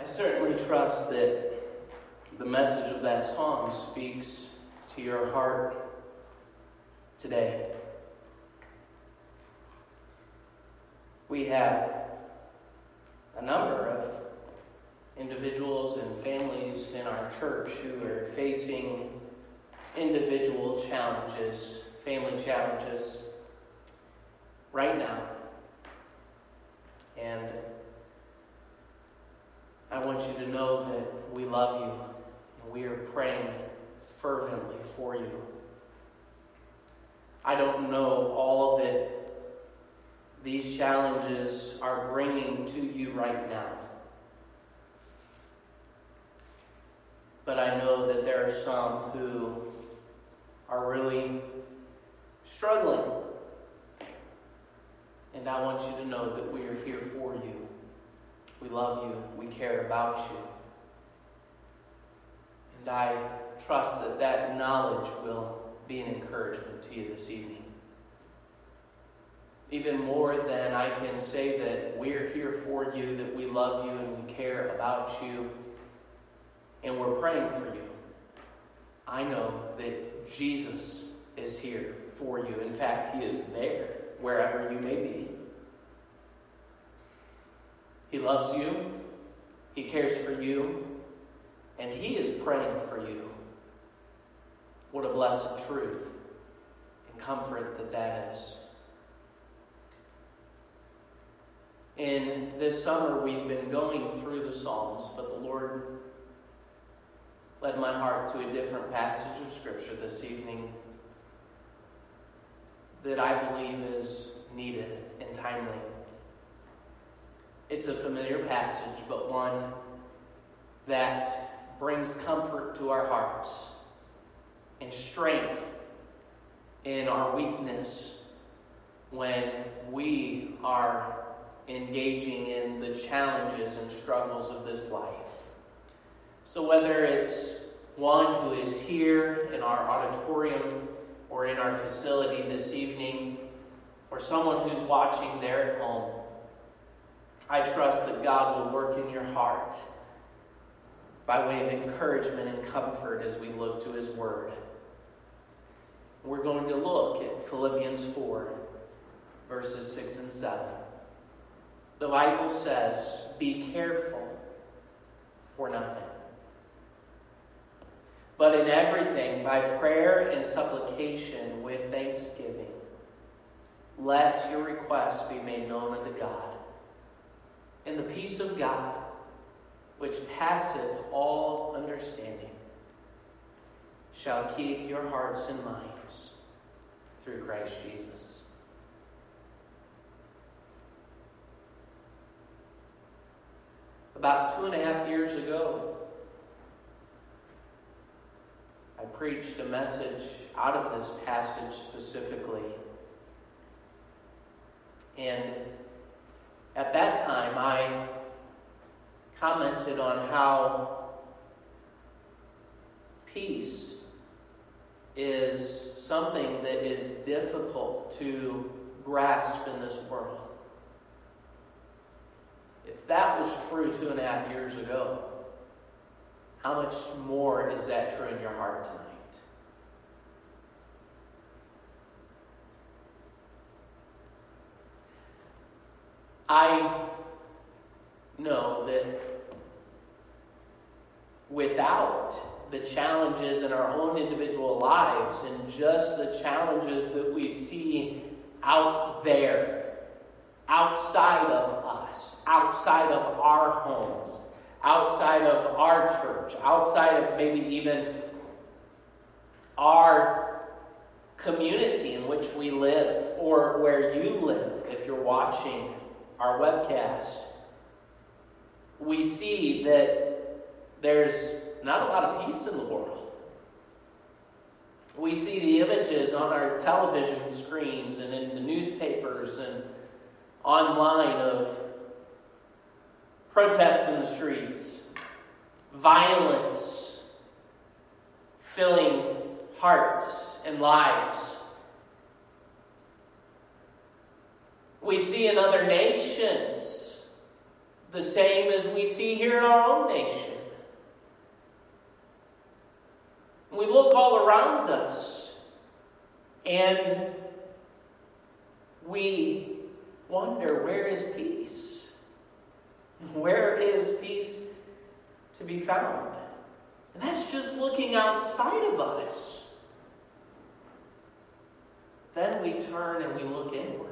certainly trust that the message of that song speaks to your heart today. We have a number of individuals and families in our church who are facing individual challenges, family challenges right now. And I want you to know that we love you and we are praying fervently for you. I don't know all that these challenges are bringing to you right now. But I know that there are some who are really struggling. And I want you to know that we are here for you. We love you. We care about you. And I trust that that knowledge will be an encouragement to you this evening. Even more than I can say that we're here for you, that we love you and we care about you, and we're praying for you. I know that Jesus is here for you. In fact, he is there, wherever you may be. He loves you, he cares for you, and he is praying for you. What a blessed truth and comfort that is. In this summer, we've been going through the Psalms, but the Lord led my heart to a different passage of Scripture this evening that I believe is needed and timely. It's a familiar passage, but one that brings comfort to our hearts and strength in our weakness when we are engaging in the challenges and struggles of this life. So whether it's one who is here in our auditorium or in our facility this evening, or someone who's watching there at home, I trust that God will work in your heart by way of encouragement and comfort as we look to his word. We're going to look at Philippians 4, verses 6 and 7. The Bible says, "Be careful for nothing, but in everything, by prayer and supplication with thanksgiving, let your requests be made known unto God. And the peace of God, which passeth all understanding, shall keep your hearts and minds through Christ Jesus." About 2.5 years ago, I preached a message out of this passage specifically. And at that time, I commented on how peace is something that is difficult to grasp in this world. If that was true 2.5 years ago, how much more is that true in your heart tonight? I know that without the challenges in our own individual lives and just the challenges that we see out there, outside of us, outside of our homes, outside of our church, outside of maybe even our community in which we live, or where you live if you're watching our webcast, we see that there's not a lot of peace in the world. We see the images on our television screens and in the newspapers and online of protests in the streets, violence filling hearts and lives. We see in other nations the same as we see here in our own nation. We look all around us and we wonder, where is peace? Where is peace to be found? And that's just looking outside of us. Then we turn and we look inward.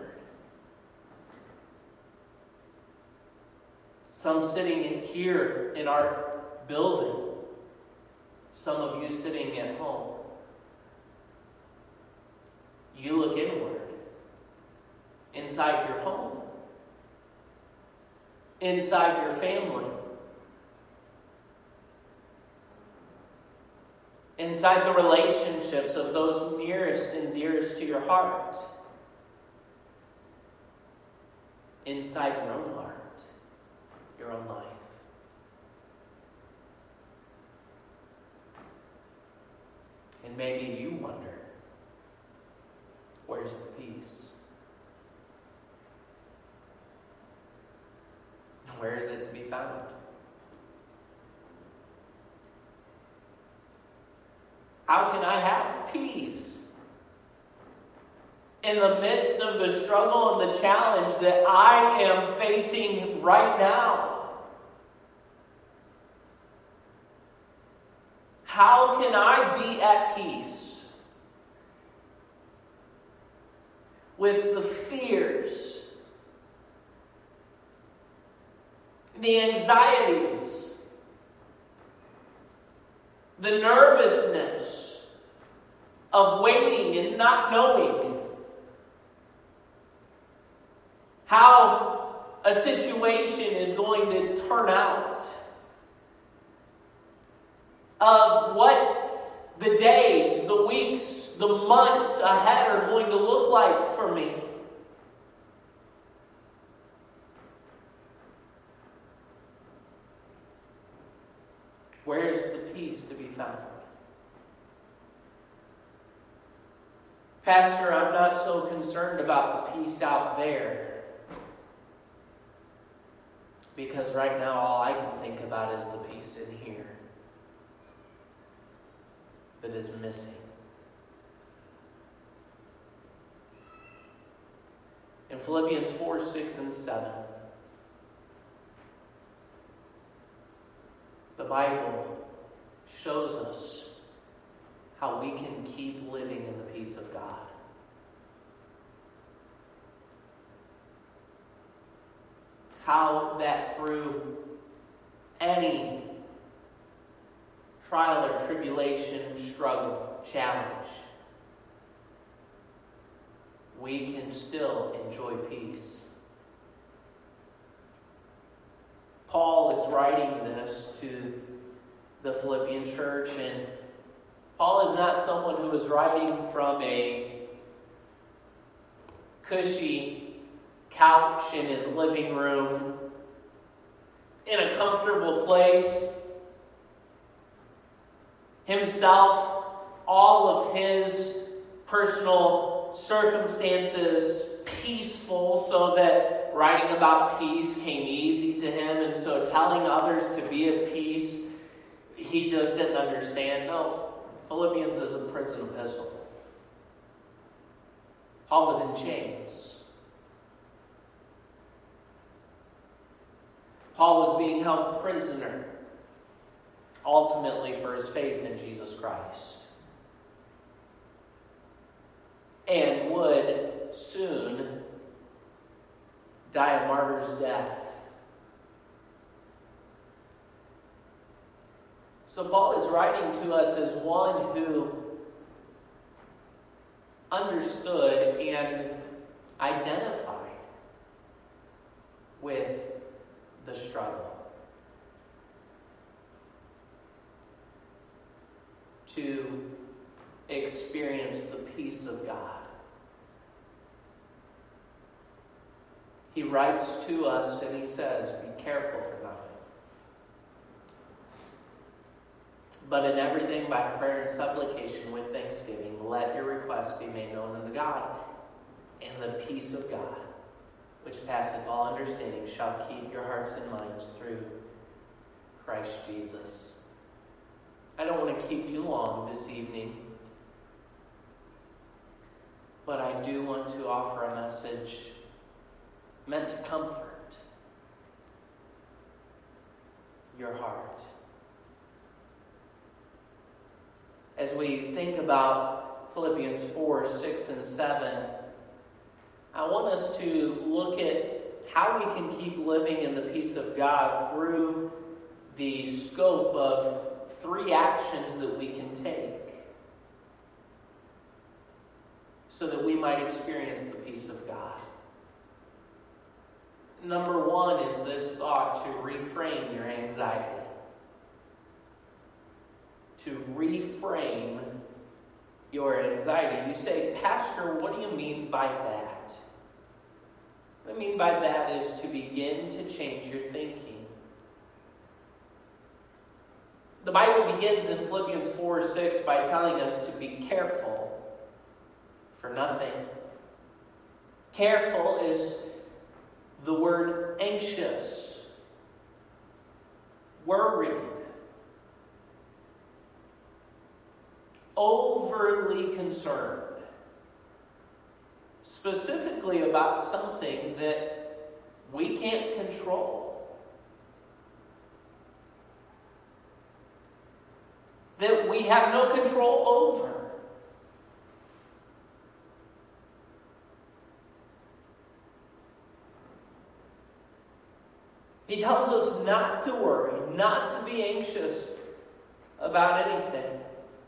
Some sitting here in our building. Some of you sitting at home. You look inward. Inside your home. Inside your family. Inside the relationships of those nearest and dearest to your heart. Inside your own heart. Your own life. And maybe you wonder, where's the peace? Where is it to be found? How can I have peace in the midst of the struggle and the challenge that I am facing right now? How can I be at peace with the fears, the anxieties, the nervousness of waiting and not knowing how a situation is going to turn out? Of what the days, the weeks, the months ahead are going to look like for me. Where's the peace to be found? Pastor, I'm not so concerned about the peace out there. Because right now all I can think about is the peace in here. That is missing. In Philippians 4, 6, and 7, the Bible shows us how we can keep living in the peace of God. How that through any trial or tribulation, struggle, challenge, we can still enjoy peace. Paul is writing this to the Philippian church, and Paul is not someone who is writing from a cushy couch in his living room, in a comfortable place. Himself, all of his personal circumstances peaceful, so that writing about peace came easy to him, and so telling others to be at peace, he just didn't understand. No, Philippians is a prison epistle. Paul was in chains. Paul was being held prisoner, ultimately for his faith in Jesus Christ, and would soon die a martyr's death. So Paul is writing to us as one who understood and identified with the struggle. To experience the peace of God. He writes to us and he says, be careful for nothing, but in everything by prayer and supplication with thanksgiving, let your requests be made known unto God, and the peace of God, which passeth all understanding, shall keep your hearts and minds through Christ Jesus. I don't want to keep you long this evening, but I do want to offer a message meant to comfort your heart. As we think about Philippians 4, 6, and 7, I want us to look at how we can keep living in the peace of God through the scope of 3 actions that we can take so that we might experience the peace of God. Number 1 is this thought to reframe your anxiety. To reframe your anxiety. You say, Pastor, what do you mean by that? What I mean by that is to begin to change your thinking. The Bible begins in Philippians 4, 6 by telling us to be careful for nothing. Careful is the word anxious, worried, overly concerned, specifically about something that we can't control, that we have no control over. He tells us not to worry, not to be anxious about anything.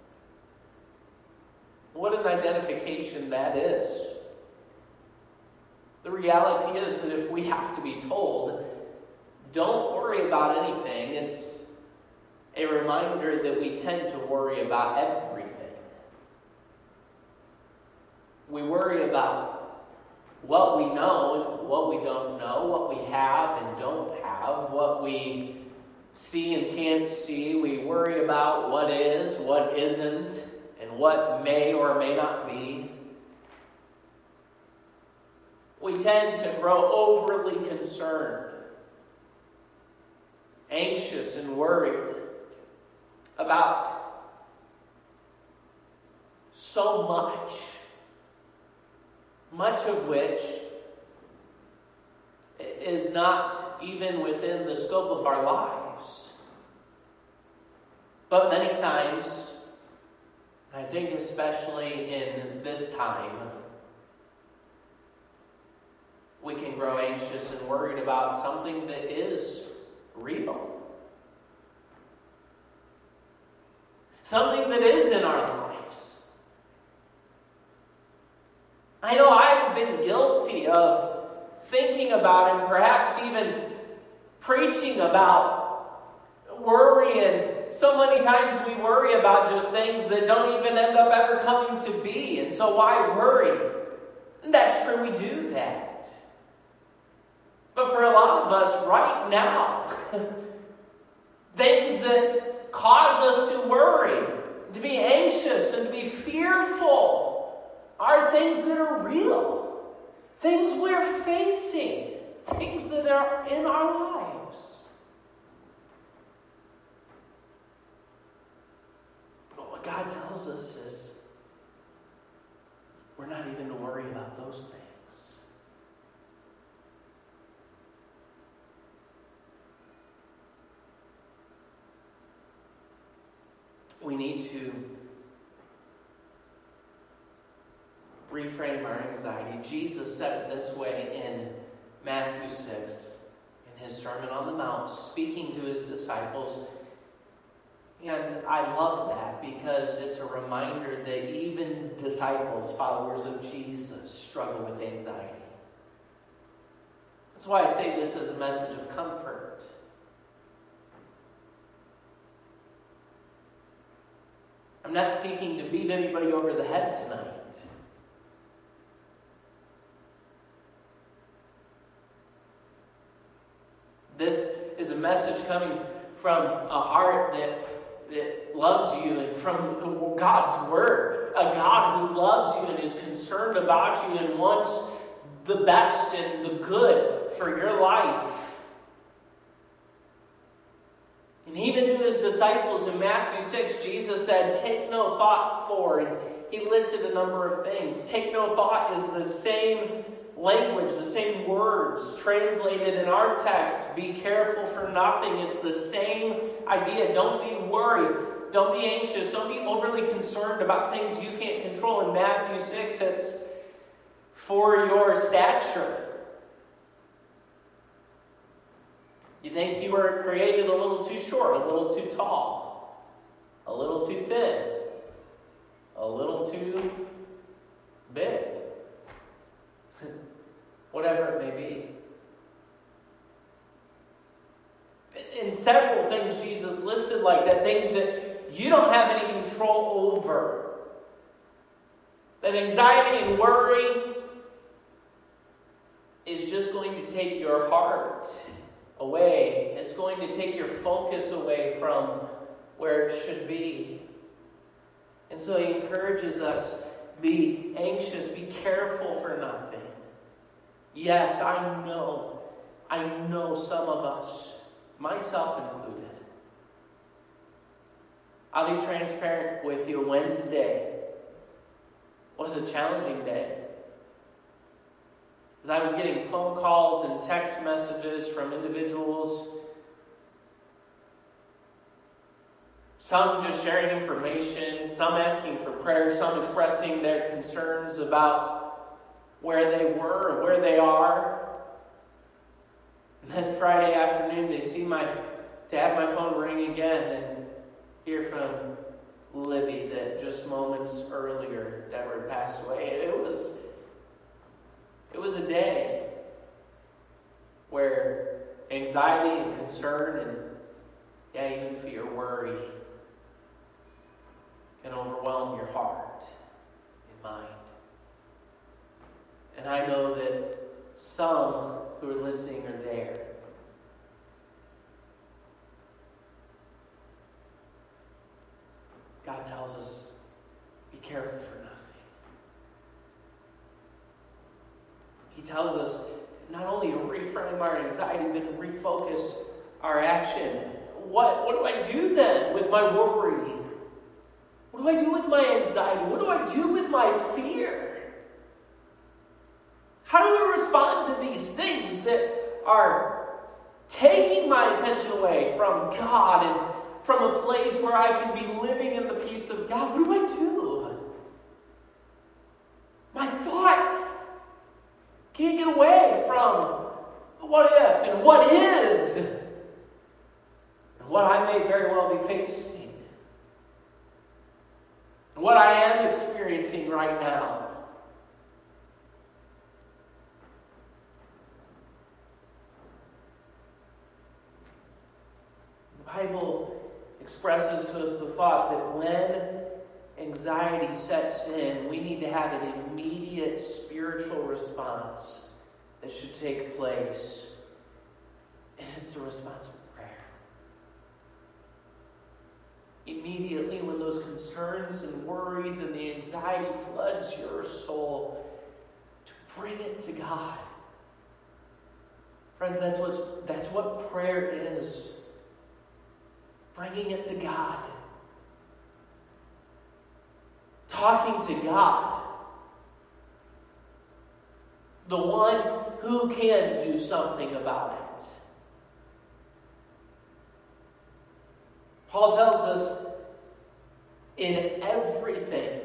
What an identification that is. The reality is that if we have to be told, don't worry about anything, it's a reminder that we tend to worry about everything. We worry about what we know and what we don't know, what we have and don't have, what we see and can't see. We worry about what is, what isn't, and what may or may not be. We tend to grow overly concerned, anxious and worried about so much of which is not even within the scope of our lives. But many times, I think especially in this time, we can grow anxious and worried about something that is real. Something that is in our lives. I know I've been guilty of thinking about and perhaps even preaching about worry, and so many times we worry about just things that don't even end up ever coming to be, and so why worry? And that's true, we do that. But for a lot of us right now, things that cause us to worry, to be anxious, and to be fearful are things that are real. Things we're facing. Things that are in our lives. But what God tells us is we're not even to worry about those things. We need to reframe our anxiety. Jesus said it this way in Matthew 6, in his Sermon on the Mount, speaking to his disciples. And I love that because it's a reminder that even disciples, followers of Jesus, struggle with anxiety. That's why I say this as a message of comfort. I'm not seeking to beat anybody over the head tonight. This is a message coming from a heart that loves you, and from God's Word. A God who loves you and is concerned about you and wants the best and the good for your life. And even to his disciples in Matthew 6, Jesus said, take no thought for, and he listed a number of things. Take no thought is the same language, the same words translated in our text. Be careful for nothing. It's the same idea. Don't be worried. Don't be anxious. Don't be overly concerned about things you can't control. In Matthew 6, it's for your stature. You think you were created a little too short, a little too tall, a little too thin, a little too big. Whatever it may be. In several things Jesus listed like that, things that you don't have any control over. That anxiety and worry is just going to take your heart away. It's going to take your focus away from where it should be. And so he encourages us, be anxious, be careful for nothing. Yes, I know some of us, myself included. I'll be transparent with you. Wednesday was a challenging day. As I was getting phone calls and text messages from individuals, some just sharing information, some asking for prayer, some expressing their concerns about where they were or where they are. And then Friday afternoon, to have my phone ring again and hear from Libby that just moments earlier Deborah had passed away. It was a day where anxiety and concern and, even fear, worry can overwhelm your heart and mind. And I know that some who are listening are there. God tells us, be careful for nothing. He tells us not only to reframe our anxiety, but to refocus our action. What do I do then with my worry? What do I do with my anxiety? What do I do with my fear? How do we respond to these things that are taking my attention away from God and from a place where I can be living in the peace of God? What do I do? My thoughts can't get away from what if and what is and what I may very well be facing and what I am experiencing right now. The Bible expresses to us the thought that when anxiety sets in, we need to have an immediate spiritual response that should take place. It is the response of prayer. Immediately when those concerns and worries and the anxiety floods your soul, to bring it to God. Friends, that's what prayer is. Bringing it to God. Talking to God. The one who can do something about it. Paul tells us in everything,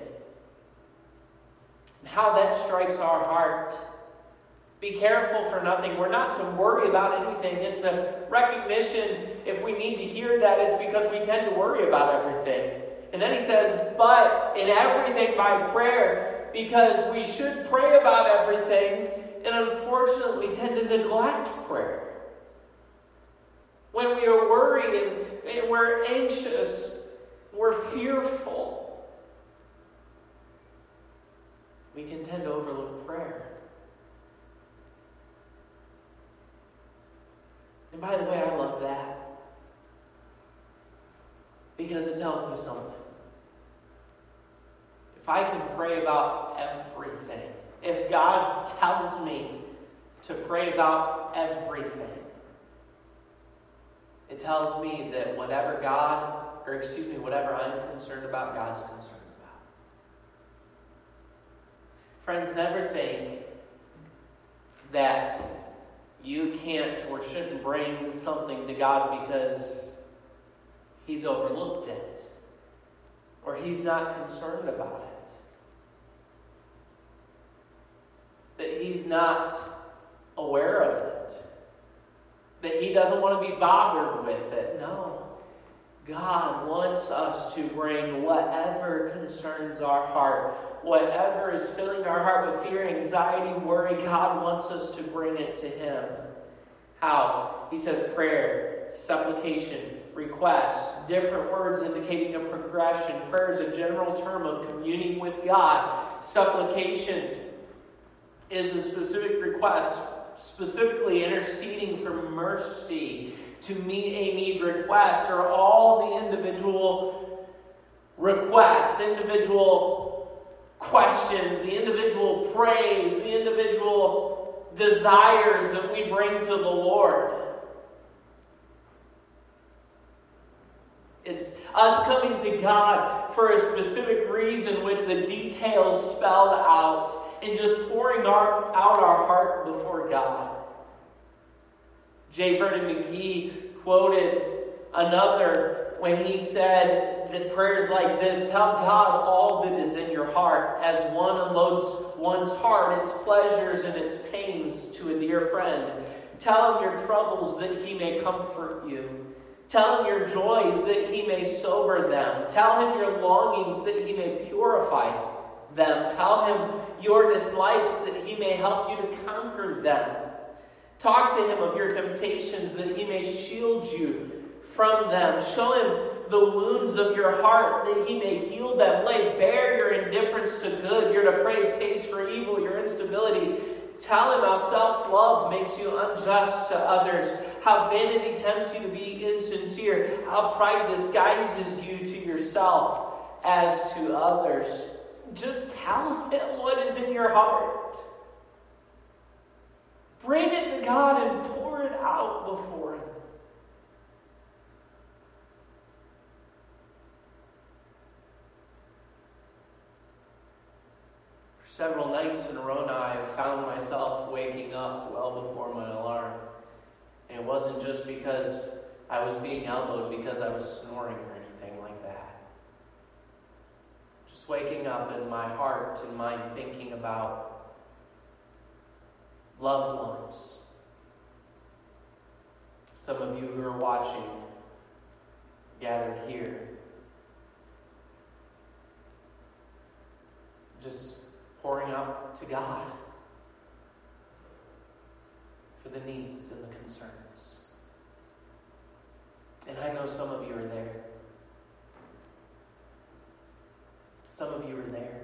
and how that strikes our heart. Be careful for nothing. We're not to worry about anything. It's a recognition, if we need to hear that, it's because we tend to worry about everything. And then he says, but in everything by prayer, because we should pray about everything, and unfortunately we tend to neglect prayer. When we are worried and we're anxious, we're fearful, we can tend to overlook prayer. And by the way, I love that. Because it tells me something. If I can pray about everything, if God tells me to pray about everything, it tells me that whatever I'm concerned about, God's concerned about. Friends, never think that you can't or shouldn't bring something to God because He's overlooked it or He's not concerned about it. That He's not aware of it. That He doesn't want to be bothered with it. No. God wants us to bring whatever concerns our heart, whatever is filling our heart with fear, anxiety, worry. God wants us to bring it to Him. How? He says prayer, supplication, request, different words indicating a progression. Prayer is a general term of communing with God. Supplication is a specific request, specifically interceding for mercy to meet a need. Requests are all the individual requests, individual questions, the individual praise, the individual desires that we bring to the Lord. It's us coming to God for a specific reason with the details spelled out and just pouring out our heart before God. J. Vernon McGee quoted another when he said that prayers like this: tell God all that is in your heart as one unloads one's heart, its pleasures and its pains to a dear friend. Tell Him your troubles that He may comfort you. Tell Him your joys that He may sober them. Tell Him your longings that He may purify them. Tell Him your dislikes that He may help you to conquer them. Talk to Him of your temptations that He may shield you from them. Show Him the wounds of your heart that He may heal them. Lay bare your indifference to good, your depraved taste for evil, your instability. Tell Him how self-love makes you unjust to others, how vanity tempts you to be insincere, how pride disguises you to yourself as to others. Just tell Him what is in your heart. Bring it to God and pour it out before Him. For several nights in a row now, I have found myself waking up well before my alarm. And it wasn't just because I was being elbowed because I was snoring or anything like that. Just waking up in my heart and mind thinking about loved ones. Some of you who are watching, gathered here. Just pouring out to God for the needs and the concerns. And I know some of you are there. Some of you are there.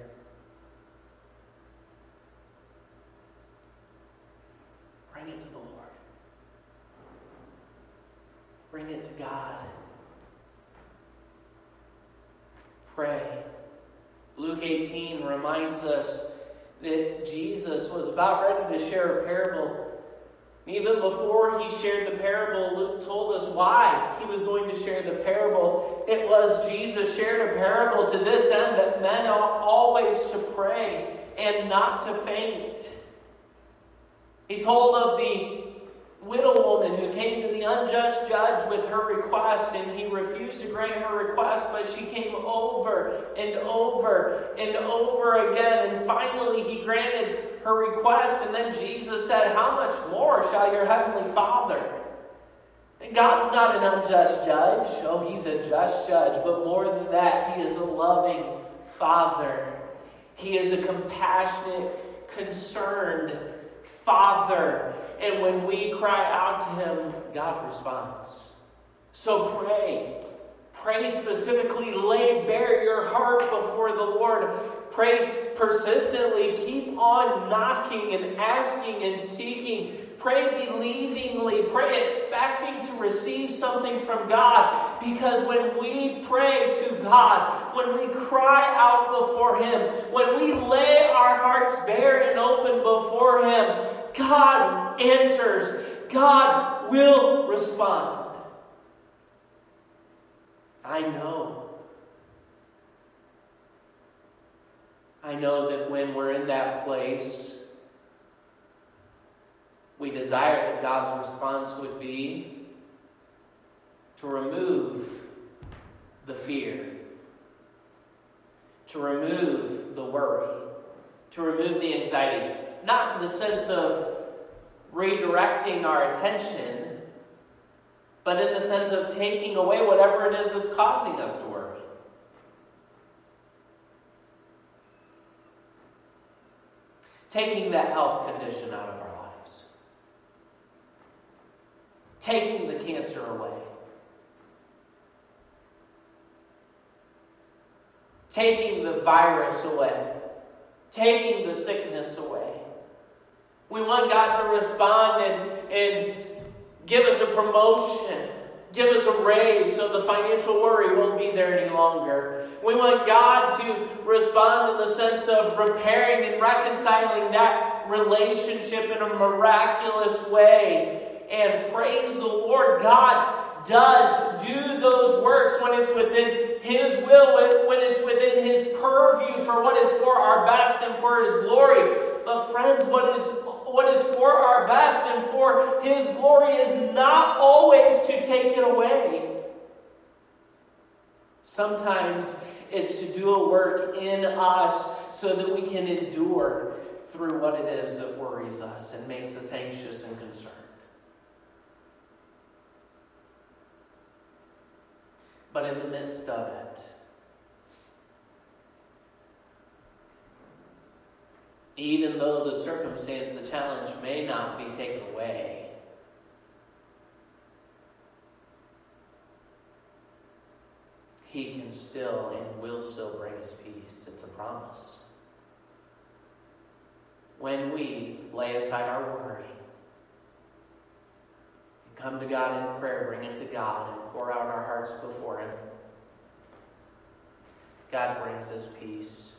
Bring it to the Lord. Bring it to God. Pray. Luke 18 reminds us that Jesus was about ready to share a parable. Even before He shared the parable, Luke told us why He was going to share the parable. It was Jesus shared a parable to this end, that men ought always to pray and not to faint. He told of the widow woman who came to the unjust judge with her request, and he refused to grant her request, but she came over and over and over again, and finally He granted her request. And then Jesus said, how much more shall your heavenly Father? And God's not an unjust judge. Oh, He's a just judge, but more than that, He is a loving Father. He is a compassionate, concerned Father. And when we cry out to Him, God responds. So pray. Pray specifically. Lay bare your heart before the Lord. Pray persistently. Keep on knocking and asking and seeking. Pray believingly. Pray expecting to receive something from God. Because when we pray to God, when we cry out before Him, when we lay our hearts bare and open before Him, God answers. God will respond. I know that when we're in that place, we desire that God's response would be to remove the fear, to remove the worry, to remove the anxiety. Not in the sense of redirecting our attention, but in the sense of taking away whatever it is that's causing us to worry. Taking that health condition out of our lives. Taking the cancer away. Taking the virus away. Taking the sickness away. We want God to respond and give us a promotion. Give us a raise so the financial worry won't be there any longer. We want God to respond in the sense of repairing and reconciling that relationship in a miraculous way. And praise the Lord, God does do those works when it's within His will, when it's within His purview for what is for our best and for His glory. But friends, what is for our best and for His glory is not always to take it away. Sometimes it's to do a work in us so that we can endure through what it is that worries us and makes us anxious and concerned. But in the midst of it, even though the circumstance, the challenge may not be taken away, He can still and will still bring us peace. It's a promise. When we lay aside our worry, and come to God in prayer, bring it to God, and pour out our hearts before Him, God brings us peace.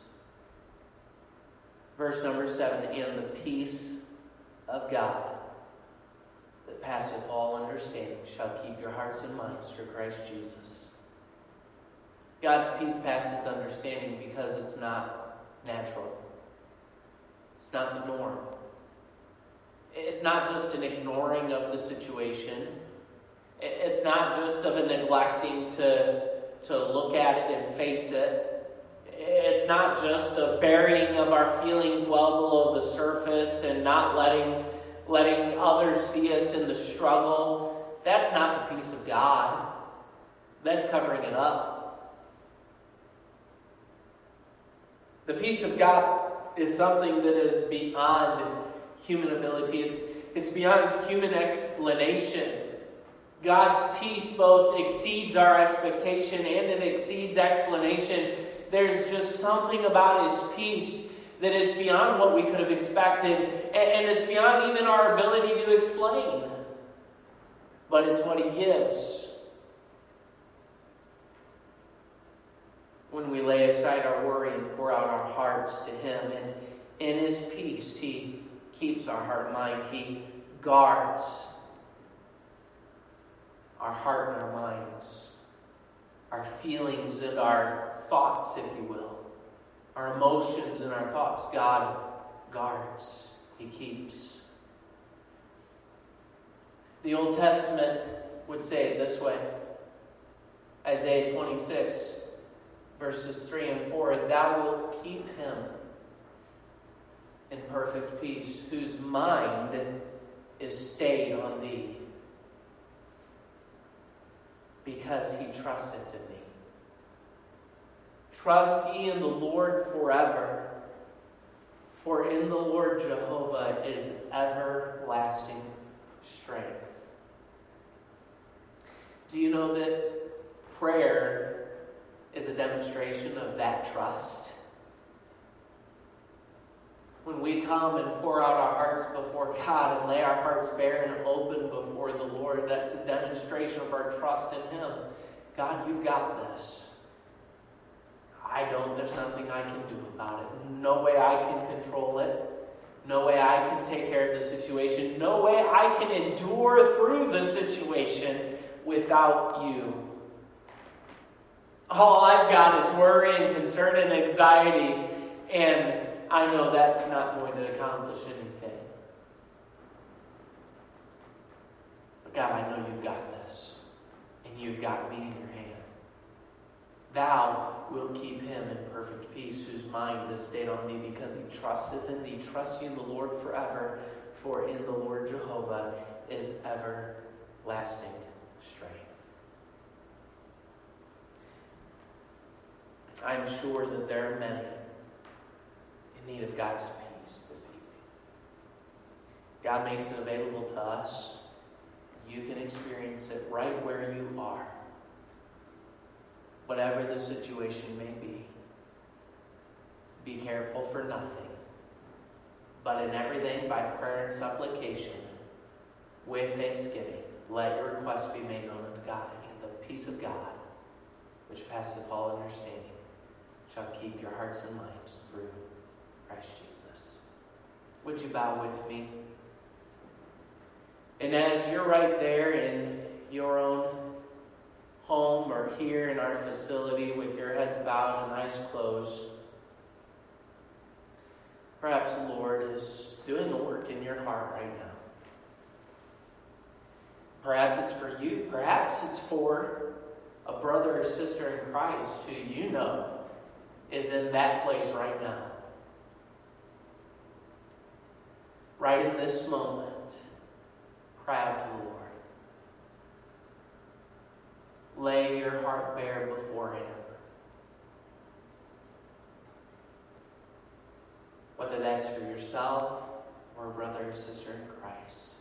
Verse number 7, and the peace of God that passeth all understanding shall keep your hearts and minds through Christ Jesus. God's peace passes understanding because it's not natural. It's not the norm. It's not just an ignoring of the situation. It's not just of a neglecting to look at it and face it. It's not just a burying of our feelings well below the surface and not letting others see us in the struggle. That's not the peace of God. That's covering it up. The peace of God is something that is beyond human ability. It's beyond human explanation. God's peace both exceeds our expectation and it exceeds explanation. There's just something about His peace that is beyond what we could have expected, and it's beyond even our ability to explain. But it's what He gives. When we lay aside our worry and pour out our hearts to Him, and in His peace, He keeps our heart and mind. He guards our heart and our minds, our feelings and our thoughts, if you will, our emotions and our thoughts. God guards. He keeps. The Old Testament would say it this way. Isaiah 26, verses 3 and 4, Thou wilt keep him in perfect peace, whose mind is stayed on Thee, because he trusteth in Thee. Trust ye in the Lord forever, for in the Lord Jehovah is everlasting strength. Do you know that prayer is a demonstration of that trust? When we come and pour out our hearts before God and lay our hearts bare and open before the Lord, that's a demonstration of our trust in Him. God, you've got this. I don't. There's nothing I can do about it. No way I can control it. No way I can take care of the situation. No way I can endure through the situation without you. All I've got is worry and concern and anxiety, and I know that's not going to accomplish anything. But God, I know you've got this, and you've got me in your hand. Thou wilt keep him in perfect peace, whose mind is stayed on thee, because he trusteth in thee. Trust ye in the Lord forever, for in the Lord Jehovah is everlasting strength. I'm sure that there are many in need of God's peace this evening. God makes it available to us. You can experience it right where you are. Whatever the situation may be careful for nothing, but in everything by prayer and supplication, with thanksgiving, let your requests be made known unto God, and the peace of God, which passeth all understanding, shall keep your hearts and minds through Christ Jesus. Would you bow with me? And as you're right there in your own home or here in our facility with your heads bowed and eyes closed, perhaps the Lord is doing a work in your heart right now. Perhaps it's for you. Perhaps it's for a brother or sister in Christ who you know is in that place right now. Right in this moment, cry out to the Lord. Lay your heart bare before him. Whether that's for yourself or a brother or sister in Christ.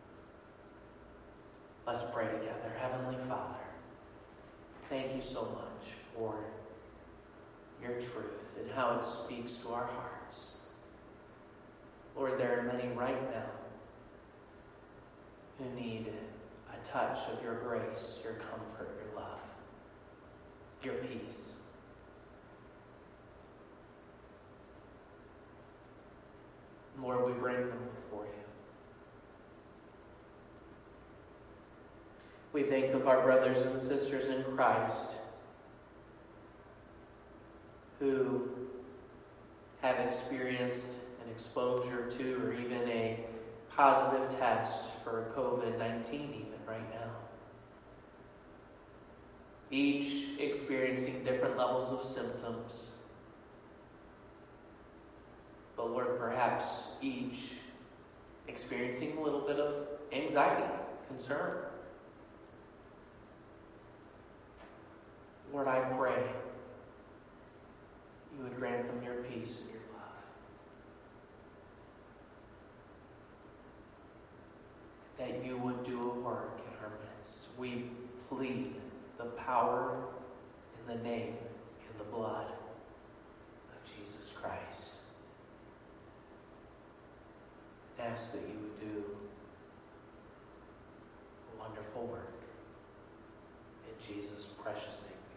Let's pray together. Heavenly Father, thank you so much for your truth and how it speaks to our hearts. Lord, there are many right now who need a touch of your grace, your comfort, your love, your peace. Lord, we bring them before you. We think of our brothers and sisters in Christ who have experienced an exposure to or even a positive test for COVID-19 even right now. Each experiencing different levels of symptoms. But Lord, perhaps each experiencing a little bit of anxiety, concern. Lord, I pray you would grant them your peace and your love. That you would do a work in our midst. We plead the power in the name and the blood of Jesus Christ. Ask that you would do a wonderful work. In Jesus' precious name.